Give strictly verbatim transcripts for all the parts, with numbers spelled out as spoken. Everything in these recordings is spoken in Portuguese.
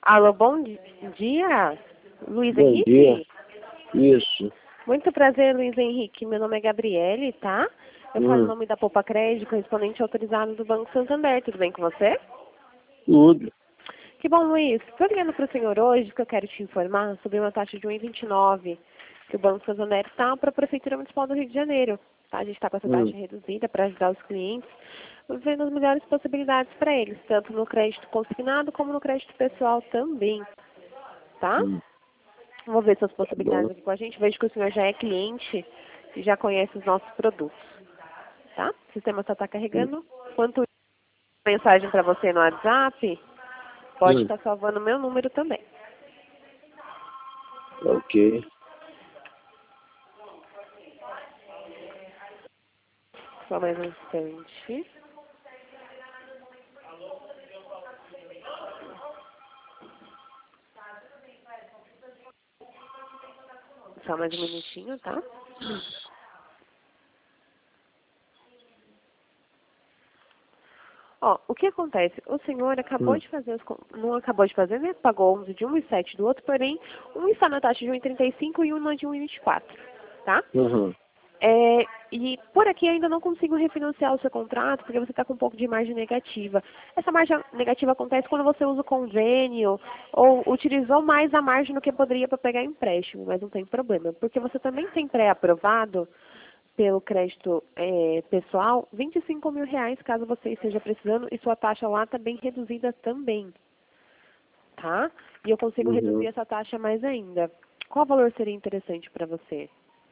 Alô, bom di- dia, Luiz Bom Henrique? dia. Isso. Muito prazer, Luiz Henrique. Meu nome é Gabriele, tá? Eu falo em Hum, nome da Poupa Crédito, correspondente autorizado do Banco Santander. Tudo bem com você? tudo. Que bom, Luiz. Estou ligando para o senhor hoje que eu quero te informar sobre uma taxa de um vírgula vinte e nove que o Banco Santander está para a Prefeitura Municipal do Rio de Janeiro. Tá? A gente está com essa taxa Hum, reduzida para ajudar os clientes, vendo as melhores possibilidades para eles, tanto no crédito consignado como no crédito pessoal também. Tá? hum, Vou ver suas tá bom. possibilidades aqui com a gente. Vejo que o senhor já é cliente e já conhece os nossos produtos. Tá? O sistema só está Hum, carregando. Quanto mensagem para você no WhatsApp, pode hum, estar salvando o meu número também. ok. Só mais um instante. Só mais um minutinho, tá? Ó, o que acontece? O senhor acabou Hum, de fazer, os, con- não acabou de fazer, né? Pagou onze de um e sete do outro, porém, um está na taxa de um vírgula trinta e cinco e um na de um vírgula vinte e quatro, tá? uhum. É, e por aqui ainda não consigo refinanciar o seu contrato, porque você está com um pouco de margem negativa. Essa margem negativa acontece quando você usa o convênio ou utilizou mais a margem do que poderia para pegar empréstimo, mas não tem problema, porque você também tem pré-aprovado pelo crédito é, pessoal vinte e cinco mil reais, caso você esteja precisando, e sua taxa lá está bem reduzida também, tá? E eu consigo reduzir Uhum. essa taxa mais ainda. Qual valor seria interessante para você?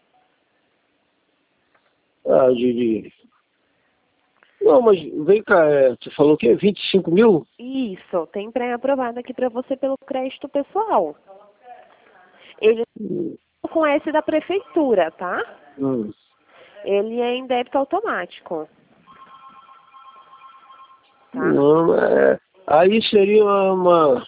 Ah, de, de... Não, mas vem cá, é, tu falou o quê? vinte e cinco mil? Isso, tem pré-aprovado aqui para você pelo crédito pessoal. Ele Hum, é com S da prefeitura, tá? hum. Ele é em débito automático, tá? Não, é, aí seria uma...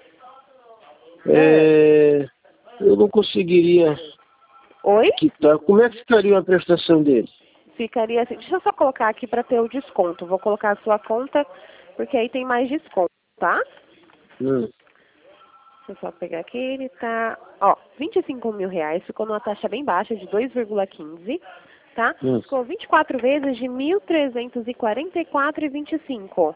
É. é, eu não conseguiria Oi? quitar. Como é que ficaria a prestação dele? Ficaria assim. Deixa eu só colocar aqui para ter o desconto. Vou colocar a sua conta, porque aí tem mais desconto, tá? Hum, Deixa eu só pegar aqui, ele tá, ó, vinte e cinco mil reais, ficou numa taxa bem baixa de dois vírgula quinze, tá? hum. Ficou vinte e quatro vezes de mil trezentos e quarenta e quatro e vinte e cinco.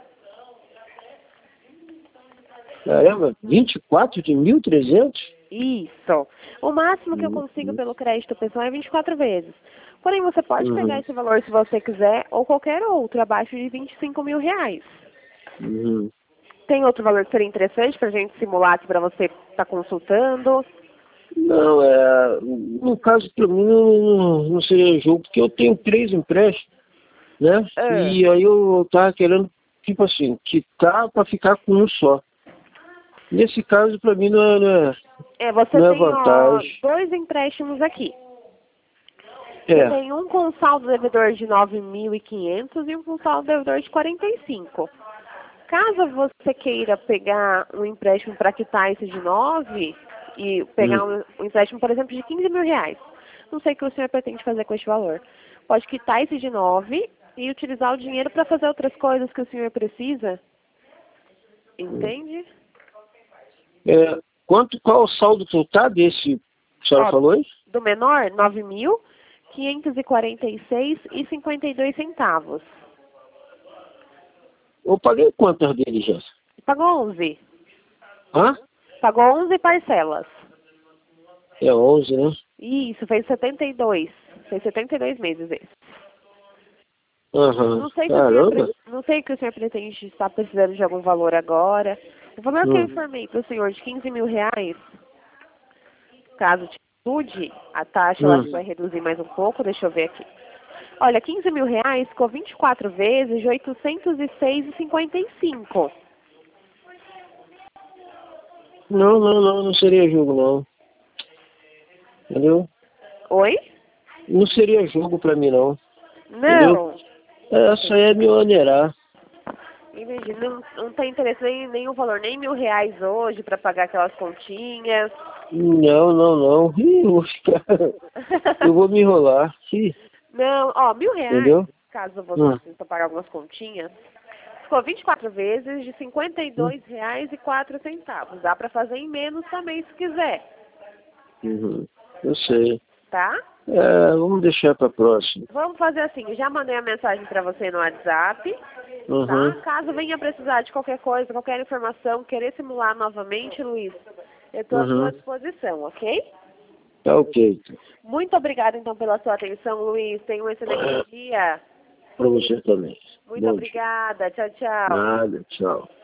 Caramba, vinte e quatro de mil e trezentos? Isso. O máximo que eu Hum, consigo hum, pelo crédito pessoal é vinte e quatro vezes. Porém, você pode pegar uhum, esse valor se você quiser, ou qualquer outro, abaixo de vinte e cinco mil reais. uhum. Tem outro valor que seria interessante para a gente simular aqui para você estar consultando? Não, é, no caso para mim não, não, não seria jogo, porque eu tenho três empréstimos, né? Ah. E aí eu tava querendo, tipo assim, quitar para ficar com um só. Nesse caso, para mim não é, não é, É, você não é tem, ó, vantagem. dois empréstimos aqui. Você É, tem um com saldo devedor de nove mil e quinhentos e um com saldo devedor de quarenta e cinco. Caso você queira pegar um empréstimo para quitar esse de nove e pegar hum, um, um empréstimo, por exemplo, de quinze mil reais, não sei o que o senhor pretende fazer com este valor. Pode quitar esse de nove e utilizar o dinheiro para fazer outras coisas que o senhor precisa. hum. Entende? É, quanto, qual o saldo total desse, a senhora Ó, falou isso? do menor, nove mil quinhentos e quarenta e seis e cinquenta e dois centavos. Eu paguei quantas dele já? Pagou onze. Hã? Pagou onze parcelas. É onze, né? Isso, fez setenta e dois. Fez setenta e dois meses esse. Aham, Não sei se o senhor, pre- caramba. não sei que o senhor pretende estar precisando de algum valor agora. O valor que eu Hum, informei para o senhor de quinze mil reais, caso te ajude, a taxa eu acho que hum. vai reduzir mais um pouco, deixa eu ver aqui. Olha, quinze mil reais ficou vinte e quatro vezes de oitocentos e seis e cinquenta e cinco. Não, não, não, não seria jogo não. Entendeu? Oi? Não seria jogo pra mim não. Entendeu? Não. Essa aí é me oneirar. Entendi. Não, não tem interesse nem nenhum valor, nem mil reais hoje para pagar aquelas continhas. Não, não, não. Ih, eu vou ficar. Eu vou me enrolar. Ih, Não, ó, mil reais, entendeu? caso você Hum, precise pagar algumas continhas, ficou vinte e quatro vezes de cinquenta e dois reais e quatro centavos. Dá para fazer em menos também, se quiser. Uhum. Eu sei. Tá? É, vamos deixar para próxima. Vamos fazer assim, já mandei a mensagem para você no WhatsApp, Uhum. tá? Caso venha precisar de qualquer coisa, qualquer informação, querer simular novamente, Luiz, eu estou à Uhum. sua disposição, ok? Tá ok. Muito obrigada, então, pela sua atenção, Luiz. Tenha um excelente dia. Para você também. Muito Bom dia. obrigada. Tchau, tchau. Nada, tchau.